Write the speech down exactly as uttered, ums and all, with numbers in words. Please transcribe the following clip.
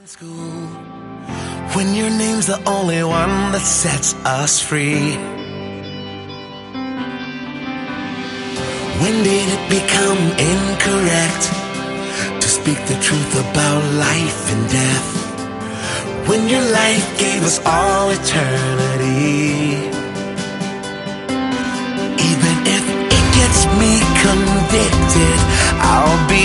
School, when your name's the only one that sets us free. When did it become incorrect to speak the truth about life and death? When your life gave us all eternity. Even if it gets me convicted, I'll be